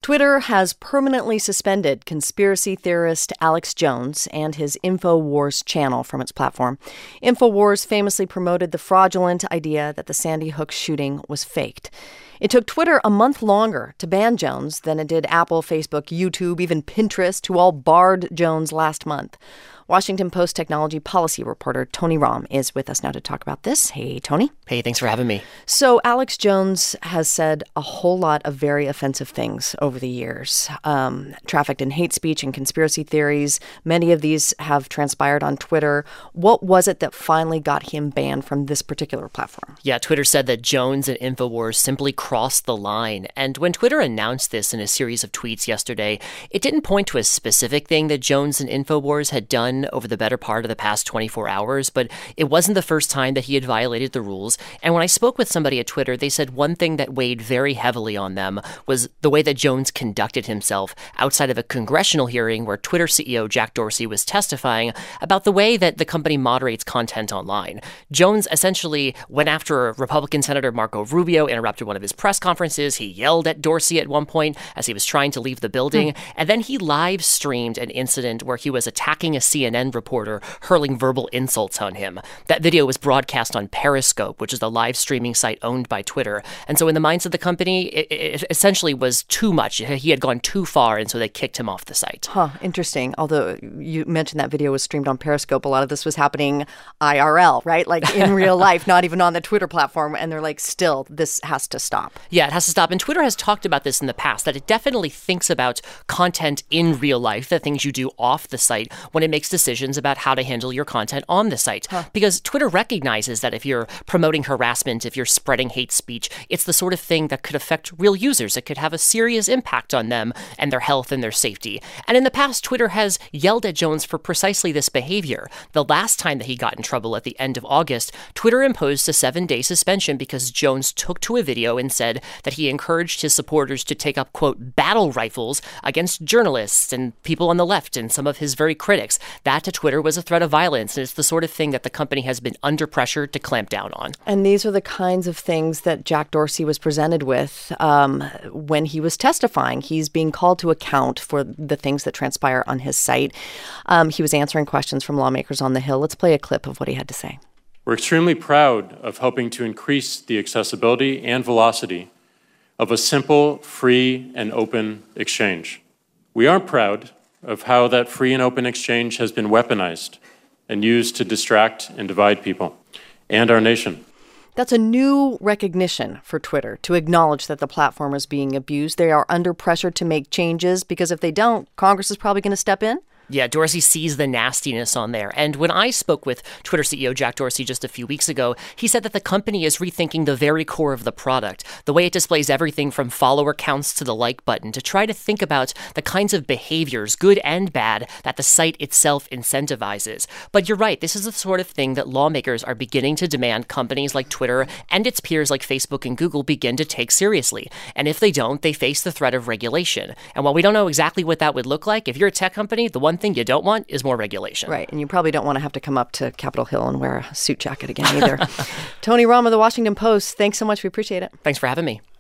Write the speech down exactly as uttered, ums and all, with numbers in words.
Twitter has permanently suspended conspiracy theorist Alex Jones and his InfoWars channel from its platform. InfoWars famously promoted the fraudulent idea that the Sandy Hook shooting was faked. It took Twitter a month longer to ban Jones than it did Apple, Facebook, YouTube, even Pinterest, who all barred Jones last month. Washington Post technology policy reporter Tony Romm is with us now to talk about this. Hey, Tony. Hey, thanks for having me. So Alex Jones has said a whole lot of very offensive things over the years, um, trafficked in hate speech and conspiracy theories. Many of these have transpired on Twitter. What was it that finally got him banned from this particular platform? Yeah, Twitter said that Jones and InfoWars simply crossed the line. And when Twitter announced this in a series of tweets yesterday, it didn't point to a specific thing that Jones and InfoWars had done over the better part of the past twenty-four hours, but it wasn't the first time that he had violated the rules. And when I spoke with somebody at Twitter, they said one thing that weighed very heavily on them was the way that Jones conducted himself outside of a congressional hearing where Twitter C E O Jack Dorsey was testifying about the way that the company moderates content online. Jones essentially went after Republican Senator Marco Rubio, interrupted one of his press conferences. He yelled at Dorsey at one point as he was trying to leave the building. Hmm. And then he live streamed an incident where he was attacking a C N N reporter, hurling verbal insults on him. That video was broadcast on Periscope, which is the live streaming site owned by Twitter. And so in the minds of the company, it, it essentially was too much. He had gone too far, and so they kicked him off the site. Huh, interesting. Although you mentioned that video was streamed on Periscope, a lot of this was happening I R L, right? Like in real life, not even on the Twitter platform. And they're like, still, this has to stop. Yeah, it has to stop. And Twitter has talked about this in the past, that it definitely thinks about content in real life, the things you do off the site, when it makes decisions about how to handle your content on the site. Huh. Because Twitter recognizes that if you're promoting harassment, if you're spreading hate speech, it's the sort of thing that could affect real users. It could have a serious impact on them and their health and their safety. And in the past, Twitter has yelled at Jones for precisely this behavior. The last time that he got in trouble at the end of August, Twitter imposed a seven-day suspension because Jones took to a video and said that he encouraged his supporters to take up, quote, battle rifles against journalists and people on the left and some of his very critics. That to Twitter was a threat of violence, and it's the sort of thing that the company has been under pressure to clamp down on. And these are the kinds of things that Jack Dorsey was presented with um, when he was testifying. He's being called to account for the things that transpire on his site. Um, he was answering questions from lawmakers on the Hill. Let's play a clip of what he had to say. We're extremely proud of helping to increase the accessibility and velocity of a simple, free, and open exchange. We aren't proud of how that free and open exchange has been weaponized and used to distract and divide people and our nation. That's a new recognition for Twitter, to acknowledge that the platform is being abused. They are under pressure to make changes because if they don't, Congress is probably going to step in. Yeah, Dorsey sees the nastiness on there. And when I spoke with Twitter C E O Jack Dorsey just a few weeks ago, he said that the company is rethinking the very core of the product, the way it displays everything from follower counts to the like button, to try to think about the kinds of behaviors, good and bad, that the site itself incentivizes. But you're right, this is the sort of thing that lawmakers are beginning to demand companies like Twitter and its peers like Facebook and Google begin to take seriously. And if they don't, they face the threat of regulation. And while we don't know exactly what that would look like, if you're a tech company, the one thing you don't want is more regulation. Right, and you probably don't want to have to come up to Capitol Hill and wear a suit jacket again either. Tony Romm of the Washington Post, thanks so much. We appreciate it. Thanks for having me.